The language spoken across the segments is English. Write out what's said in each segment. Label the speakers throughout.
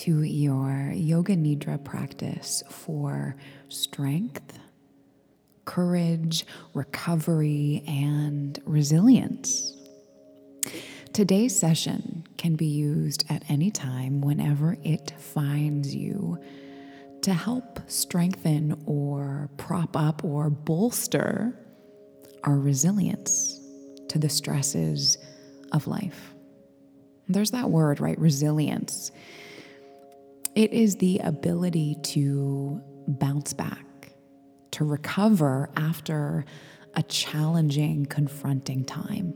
Speaker 1: to your Yoga Nidra practice for strength, courage, recovery, and resilience. Today's session can be used at any time whenever it finds you to help strengthen or prop up or bolster our resilience to the stresses of life. There's that word, right? Resilience. It is the ability to bounce back, to recover after a challenging, confronting time,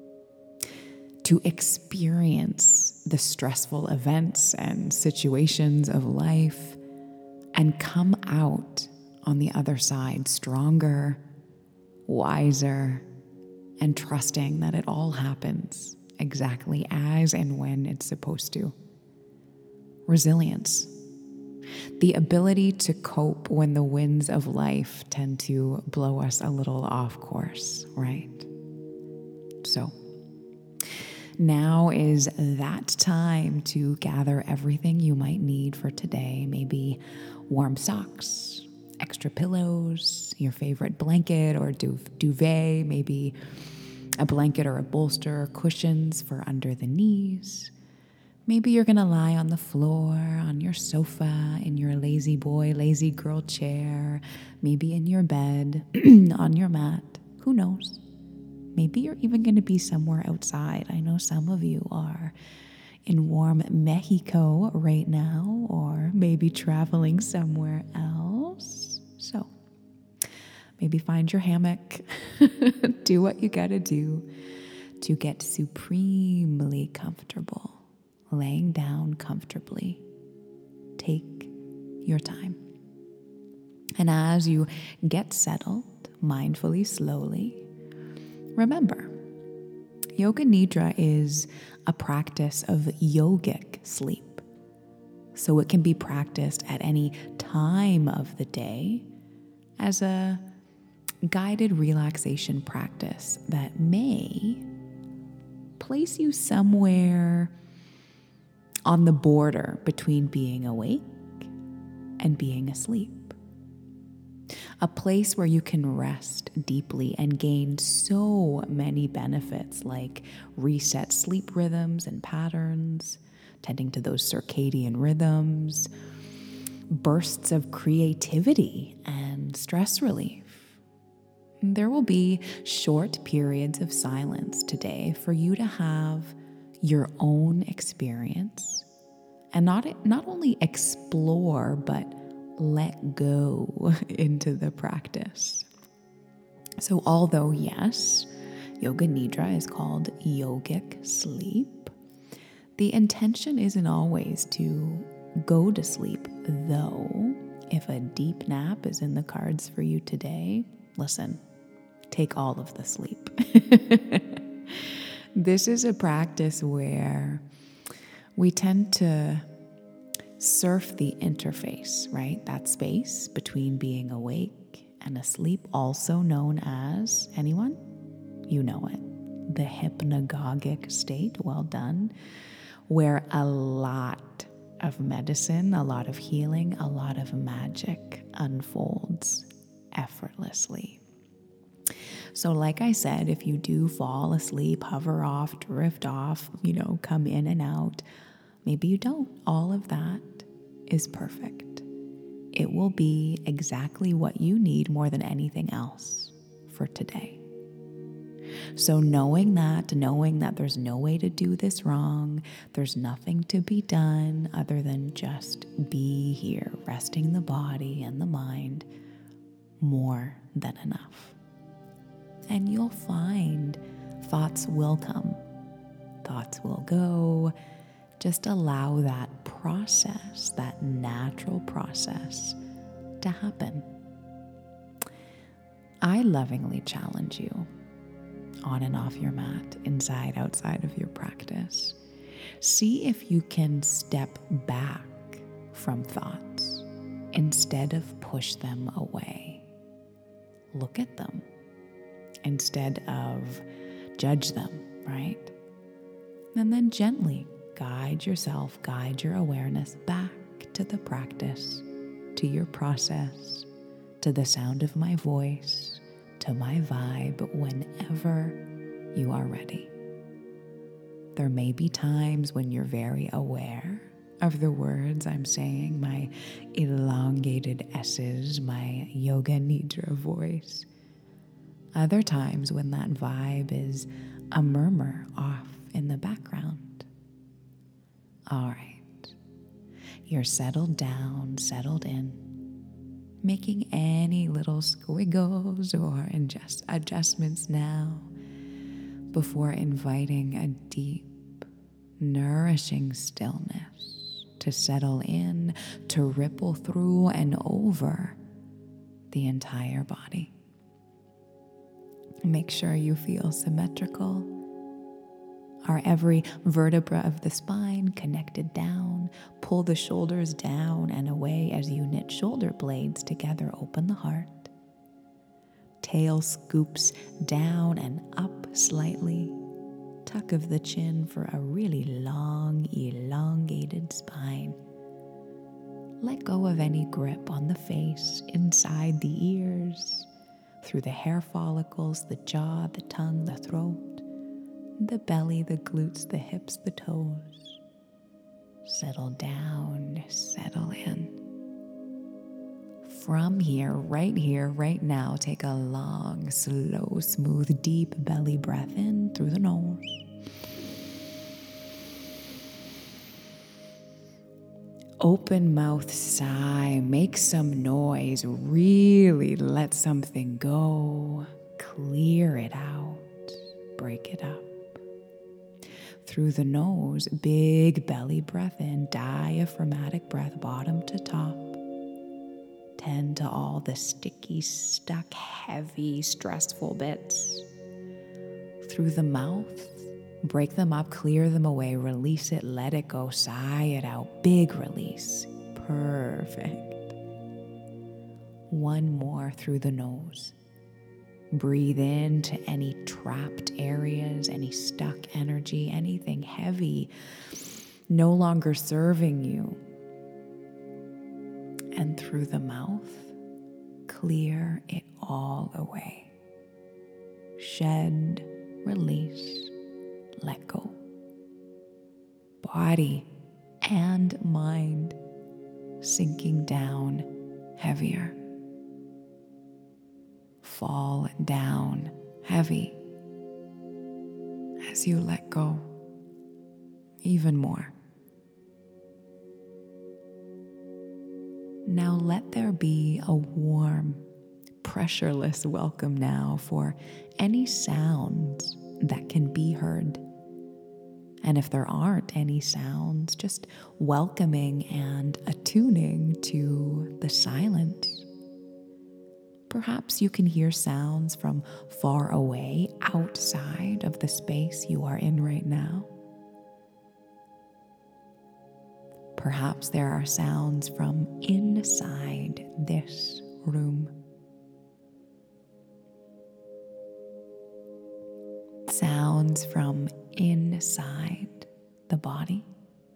Speaker 1: to experience the stressful events and situations of life and come out on the other side stronger, wiser, and trusting that it all happens exactly as and when it's supposed to. Resilience. The ability to cope when the winds of life tend to blow us a little off course, right? So, now is that time to gather everything you might need for today. Maybe warm socks, extra pillows, your favorite blanket or duvet, maybe a blanket or a bolster, cushions for under the knees. Maybe you're going to lie on the floor, on your sofa, in your lazy boy, lazy girl chair, maybe in your bed, on your mat. Who knows? Maybe you're even going to be somewhere outside. I know some of you are in warm Mexico right now, or maybe traveling somewhere else. So maybe find your hammock, do what you got to do to get supremely comfortable, laying down comfortably. Take your time. And as you get settled, mindfully, slowly, remember, Yoga Nidra is a practice of yogic sleep. So it can be practiced at any time of the day as a guided relaxation practice that may place you somewhere on the border between being awake and being asleep. A place where you can rest deeply and gain so many benefits like reset sleep rhythms and patterns, tending to those circadian rhythms, bursts of creativity and stress relief. There will be short periods of silence today for you to have your own experience and not only explore, but let go into the practice. So although, yes, Yoga Nidra is called yogic sleep, the intention isn't always to go to sleep, though if a deep nap is in the cards for you today, listen, take all of the sleep. This is a practice where we tend to surf the interface, right? That space between being awake and asleep, also known as, anyone? You know it, the hypnagogic state, well done, where a lot of medicine, a lot of healing, a lot of magic unfolds effortlessly. So like I said, if you do fall asleep, hover off, drift off, come in and out, maybe you don't. All of that is perfect. It will be exactly what you need more than anything else for today. So knowing that there's no way to do this wrong, there's nothing to be done other than just be here, resting the body and the mind, more than enough. And you'll find thoughts will come, thoughts will go. Just allow that process, that natural process, to happen. I lovingly challenge you on and off your mat, inside, outside of your practice. See if you can step back from thoughts instead of push them away. Look at them instead of judge them, right? And then gently guide yourself, guide your awareness back to the practice, to your process, to the sound of my voice, to my vibe whenever you are ready. There may be times when you're very aware of the words I'm saying, my elongated S's, my yoga nidra voice. Other times when that vibe is a murmur off in the background. All right. You're settled down, settled in, making any little squiggles or adjustments now before inviting a deep, nourishing stillness to settle in, to ripple through and over the entire body. Make sure you feel symmetrical. Are every vertebra of the spine connected down? Pull the shoulders down and away as you knit shoulder blades together. Open the heart. Tail scoops down and up slightly. Tuck of the chin for a really long, elongated spine. Let go of any grip on the face, inside the ears, through the hair follicles, the jaw, the tongue, the throat, the belly, the glutes, the hips, the toes. Settle down, settle in. From here, right now, take a long, slow, smooth, deep belly breath in through the nose. Open mouth sigh, make some noise, really let something go. Clear it out, break it up. Through the nose, big belly breath in, diaphragmatic breath, bottom to top. Tend to all the sticky, stuck, heavy, stressful bits. Through the mouth, break them up, clear them away, release it, let it go, sigh it out, big release. Perfect. One more through the nose. Breathe into any trapped areas, any stuck energy, anything heavy, no longer serving you. And through the mouth, clear it all away. Shed, release, let go. Body and mind sinking down heavier. Fall down heavy as you let go even more. Now let there be a warm, pressureless welcome now for any sounds that can be heard. And if there aren't any sounds, just welcoming and attuning to the silence. Perhaps you can hear sounds from far away, outside of the space you are in right now. Perhaps there are sounds from inside this room. Sounds from inside the body.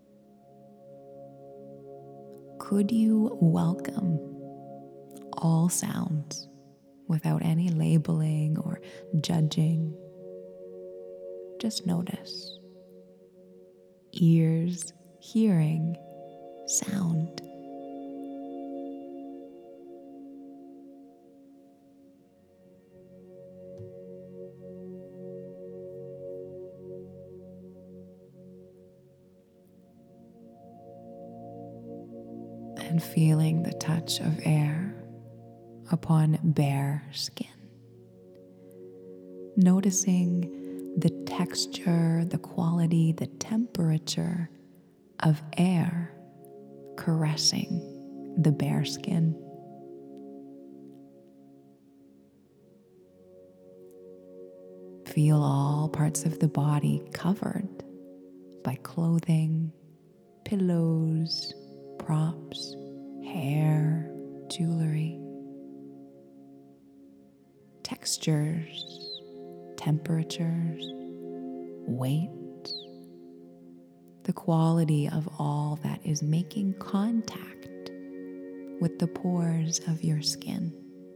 Speaker 1: Could you welcome all sounds without any labeling or judging? Just notice. Ears hearing sound. And feeling the touch of air upon bare skin. Noticing the texture, the quality, the temperature of air caressing the bare skin. Feel all parts of the body covered by clothing, pillows, props, hair, jewelry, textures, temperatures, weight, the quality of all that is making contact with the pores of your skin.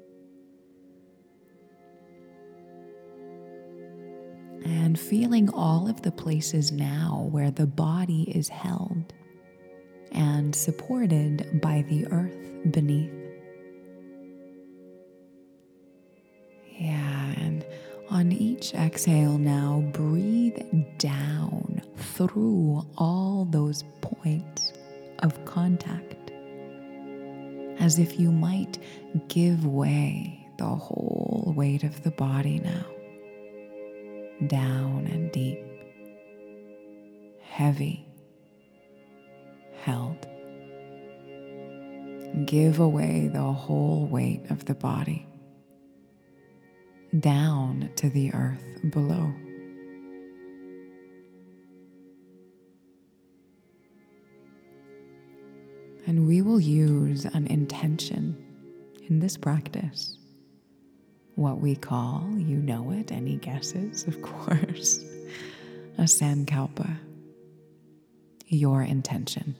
Speaker 1: And feeling all of the places now where the body is held and supported by the earth beneath. Yeah, and on each exhale now, breathe down through all those points of contact, as if you might give way the whole weight of the body now, down and deep, heavy, held. Give away the whole weight of the body, down to the earth below. And we will use an intention in this practice, what we call, you know it, any guesses, of course, a sankalpa, your intention.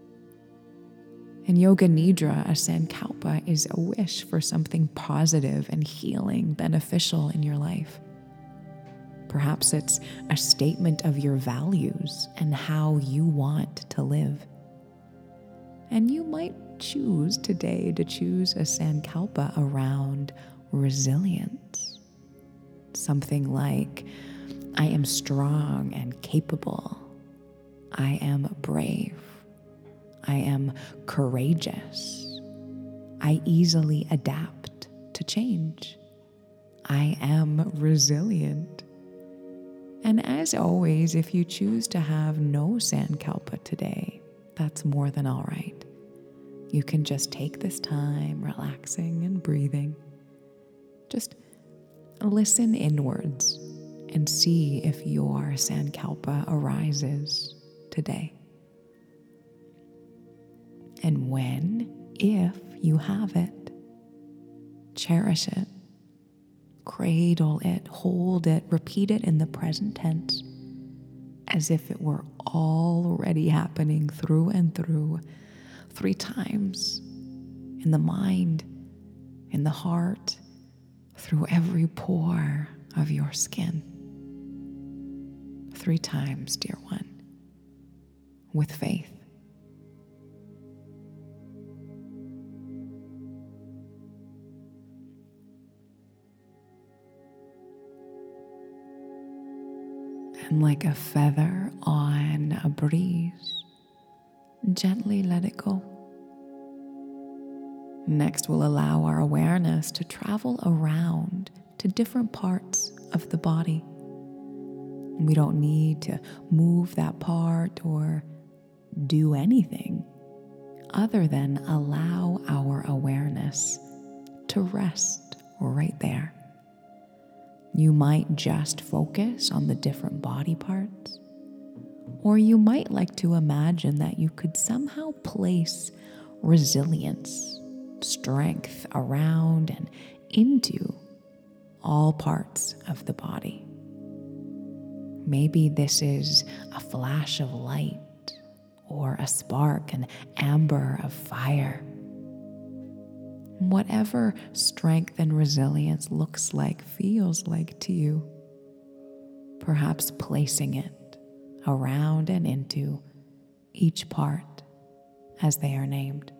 Speaker 1: In Yoga Nidra, a sankalpa is a wish for something positive and healing, beneficial in your life. Perhaps it's a statement of your values and how you want to live. And you might choose today to choose a sankalpa around resilience. Something like, I am strong and capable. I am brave. I am courageous. I easily adapt to change. I am resilient. And as always, if you choose to have no sankalpa today, that's more than all right. You can just take this time relaxing and breathing. Just listen inwards and see if your sankalpa arises today. And when, if you have it, cherish it, cradle it, hold it, repeat it in the present tense as if it were already happening through and through 3 times in the mind, in the heart, through every pore of your skin. 3 times, dear one, with faith. And like a feather on a breeze, gently let it go. Next, we'll allow our awareness to travel around to different parts of the body. We don't need to move that part or do anything other than allow our awareness to rest right there. You might just focus on the different body parts, or you might like to imagine that you could somehow place resilience, strength around and into all parts of the body. Maybe this is a flash of light or a spark, an amber of fire. Whatever strength and resilience looks like, feels like to you, perhaps placing it around and into each part as they are named.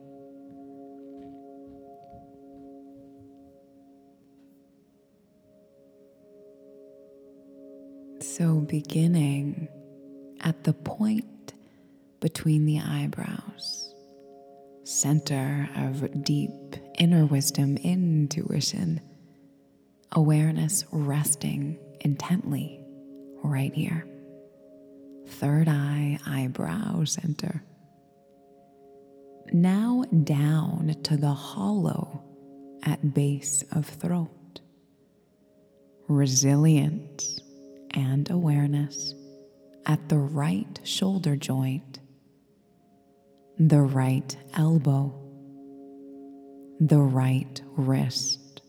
Speaker 1: So beginning at the point between the eyebrows, center of deep inner wisdom, intuition, awareness resting intently right here. Third eye, eyebrow center. Now down to the hollow at base of throat. Resilience and awareness at the right shoulder joint, the right elbow, the right wrist.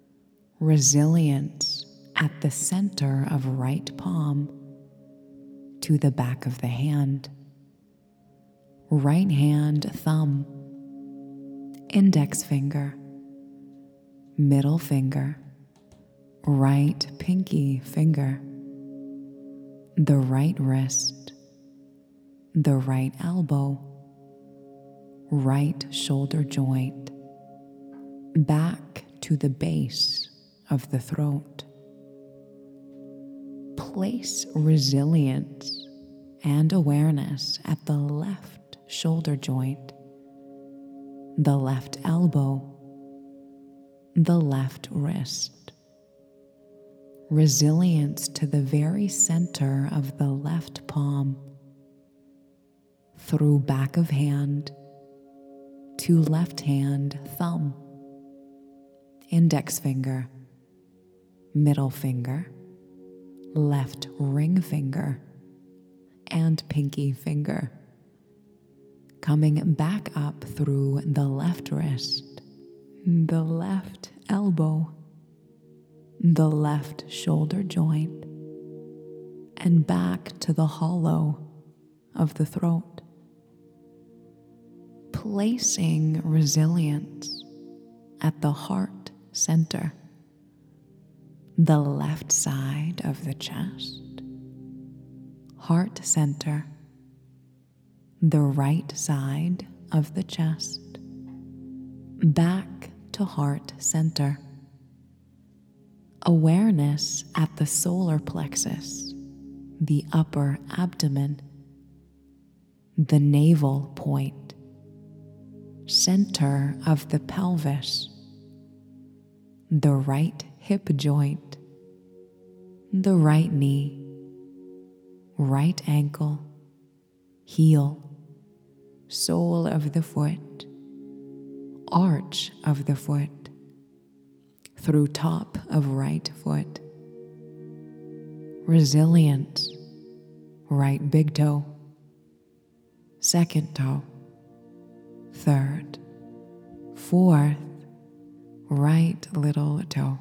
Speaker 1: Resilience at the center of right palm, to the back of the hand. Right hand thumb, index finger, middle finger, right pinky finger, the right wrist, the right elbow, right shoulder joint, back to the base of the throat. Place resilience and awareness at the left shoulder joint, the left elbow, the left wrist. Resilience to the very center of the left palm, through back of hand to left hand thumb, index finger, middle finger, left ring finger, and pinky finger. Coming back up through the left wrist, the left elbow, the left shoulder joint, and back to the hollow of the throat. Placing resilience at the heart center, the left side of the chest, heart center, the right side of the chest, back to heart center. Awareness at the solar plexus, the upper abdomen, the navel point, center of the pelvis, the right hip joint, the right knee, right ankle, heel, sole of the foot, arch of the foot, through top of right foot. Resilience, right big toe, second toe, third, fourth, right little toe.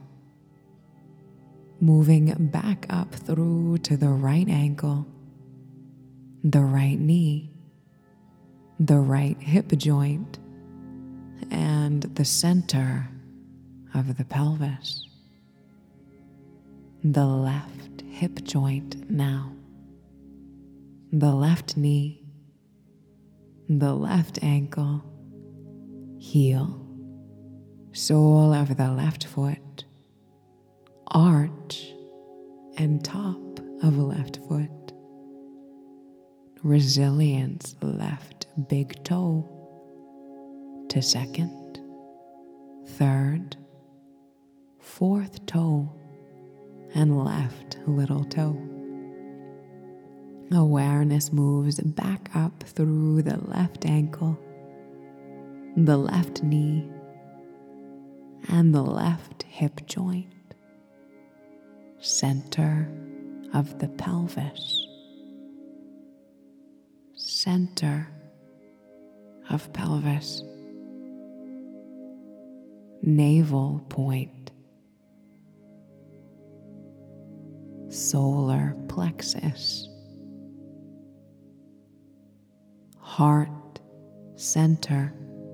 Speaker 1: Moving back up through to the right ankle, the right knee, the right hip joint, and the center of the pelvis. The left hip joint now, the left knee, the left ankle, heel, sole of the left foot, arch and top of left foot. Resilience left big toe to second, third, fourth toe, and left little toe. Awareness moves back up through the left ankle, the left knee, and the left hip joint, center of the pelvis, center of pelvis, navel point, solar plexus, heart center,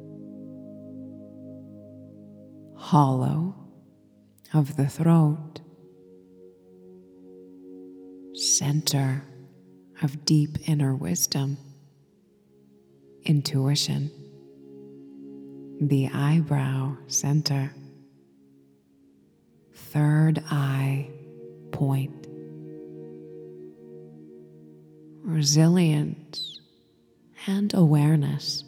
Speaker 1: hollow of the throat, center of deep inner wisdom, intuition, the eyebrow center, third eye point, resilience and awareness,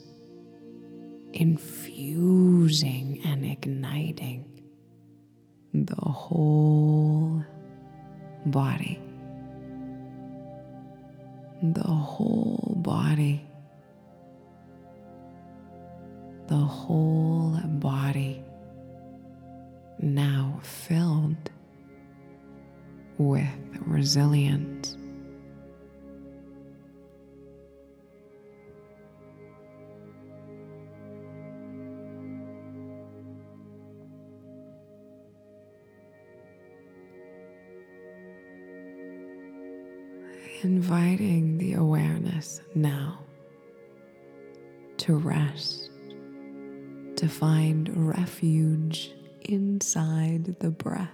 Speaker 1: infusing and igniting the whole body. The whole body. The whole body now filled with resilience. Inviting the awareness now to rest, to find refuge inside the breath.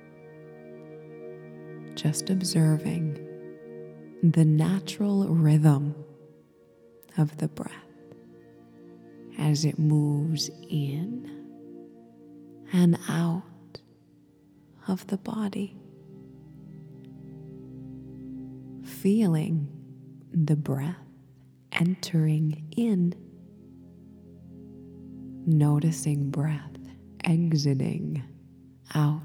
Speaker 1: Just observing the natural rhythm of the breath as it moves in and out of the body. Feeling the breath entering in, noticing breath exiting out.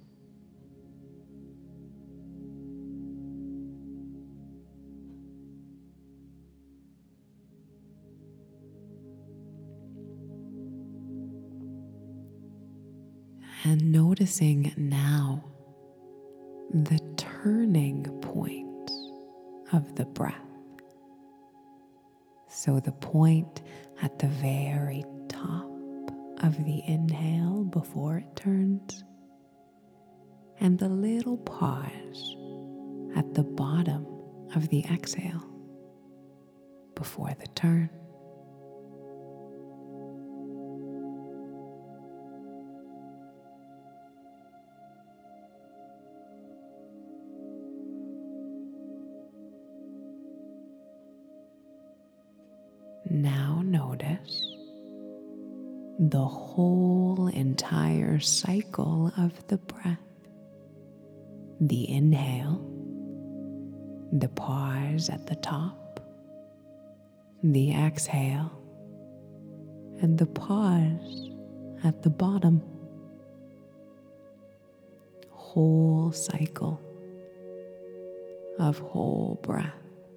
Speaker 1: And noticing now the turning point of the breath. So the point at the very top of the inhale before it turns, and the little pause at the bottom of the exhale before the turn. Now notice the whole entire cycle of the breath. The inhale, the pause at the top, the exhale, and the pause at the bottom. Whole cycle of whole breath.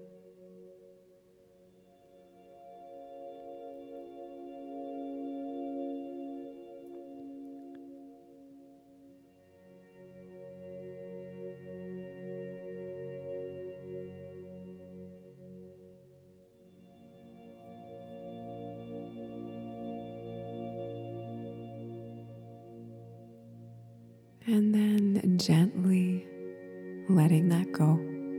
Speaker 1: And then gently letting that go.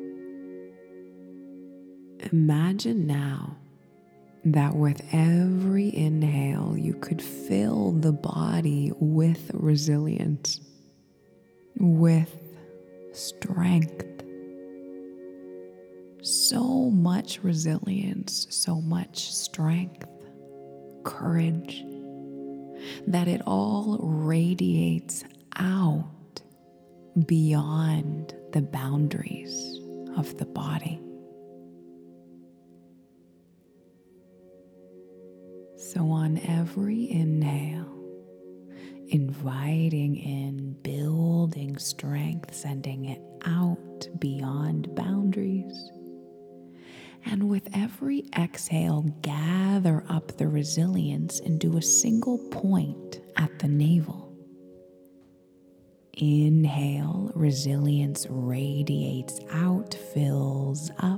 Speaker 1: Imagine now that with every inhale, you could fill the body with resilience, with strength. So much resilience, so much strength, courage, that it all radiates out beyond the boundaries of the body. So on every inhale, inviting in, building strength, sending it out beyond boundaries. And with every exhale, gather up the resilience into a single point at the navel. Inhale, resilience radiates out, fills up.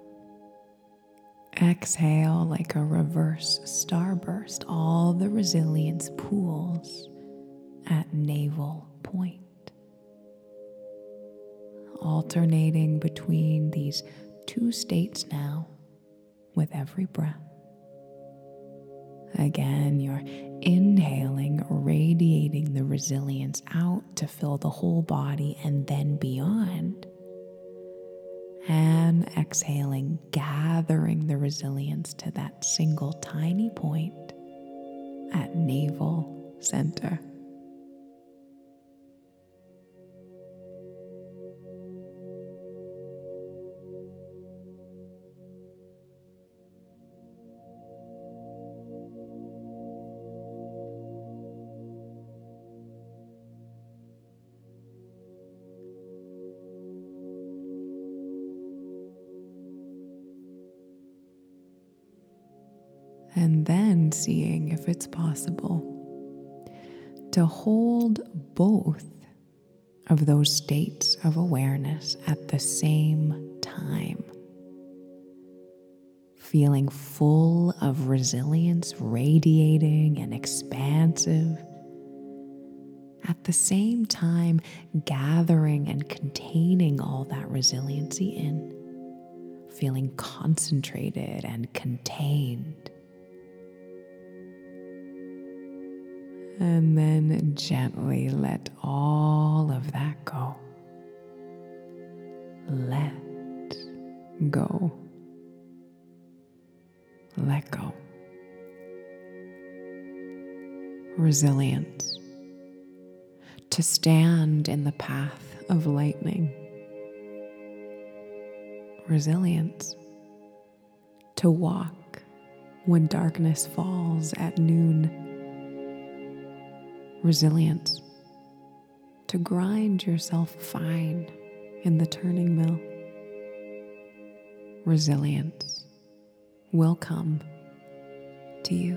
Speaker 1: Exhale, like a reverse starburst, all the resilience pools at navel point. Alternating between these two states now with every breath. Again, you're inhaling, radiating the resilience out to fill the whole body and then beyond. And exhaling, gathering the resilience to that single tiny point at navel center. And then seeing if it's possible to hold both of those states of awareness at the same time. Feeling full of resilience, radiating and expansive. At the same time, gathering and containing all that resiliency in. feeling concentrated and contained. And then gently let all of that go. Let go. Let go. Resilience. To stand in the path of lightning. Resilience. To walk when darkness falls at noon. Resilience. To grind yourself fine in the turning mill. Resilience will come to you.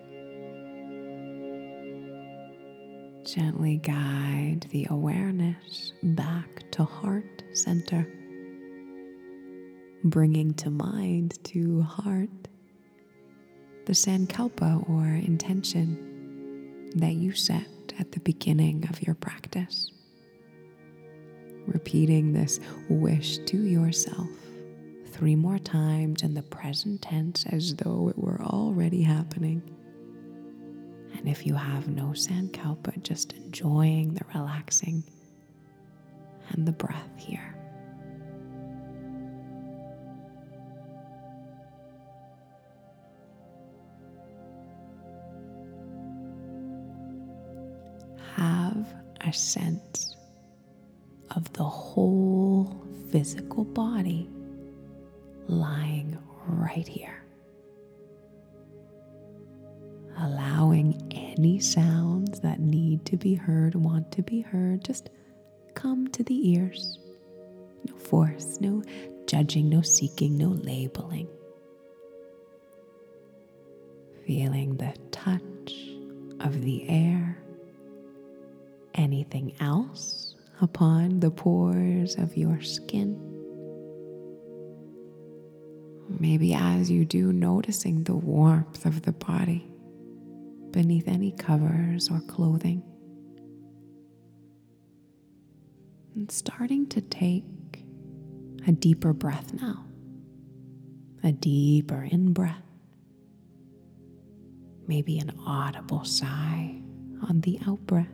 Speaker 1: Gently guide the awareness back to heart center, bringing to mind to heart the sankalpa or intention that you set at the beginning of your practice. Repeating this wish to yourself 3 more times in the present tense as though it were already happening. And if you have no sankalpa, just enjoying the relaxing and the breath here. Have a sense of the whole physical body lying right here. Allowing any sounds that need to be heard, want to be heard, just come to the ears. No force, no judging, no seeking, no labeling. Feeling the touch of the air. Anything else upon the pores of your skin. Maybe as you do, noticing the warmth of the body beneath any covers or clothing. And starting to take a deeper breath now. A deeper in-breath. Maybe an audible sigh on the out-breath.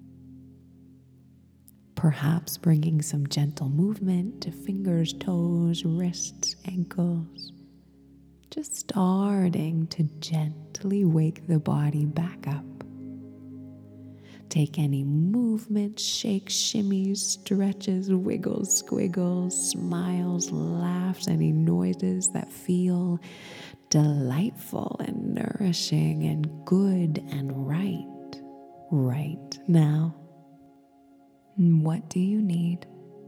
Speaker 1: Perhaps bringing some gentle movement to fingers, toes, wrists, ankles. Just starting to gently wake the body back up. Take any movement, shakes, shimmies, stretches, wiggles, squiggles, smiles, laughs, any noises that feel delightful and nourishing and good and right now. What do you need?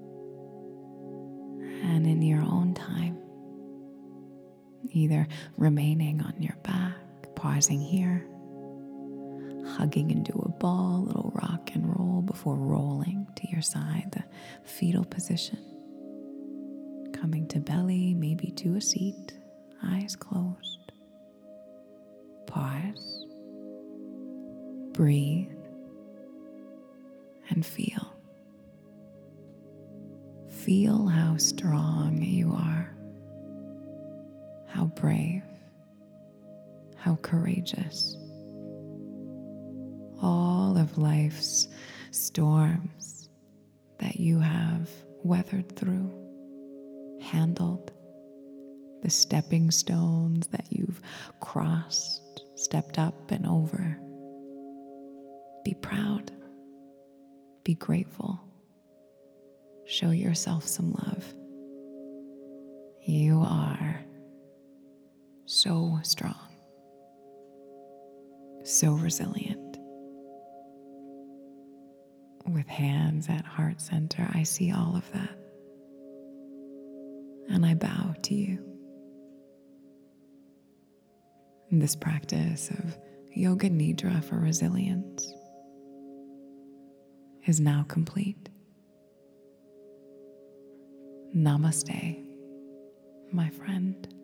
Speaker 1: And in your own time, either remaining on your back, pausing here, hugging into a ball, little rock and roll before rolling to your side, the fetal position. Coming to belly, maybe to a seat, eyes closed. Pause, breathe, and feel. Feel how strong you are, how brave, how courageous. All of life's storms that you have weathered through, handled, the stepping stones that you've crossed, stepped up and over. Be proud, be grateful. Show yourself some love. You are so strong, so resilient. With hands at heart center, I see all of that. And I bow to you. And this practice of Yoga Nidra for resilience is now complete. Namaste, my friend.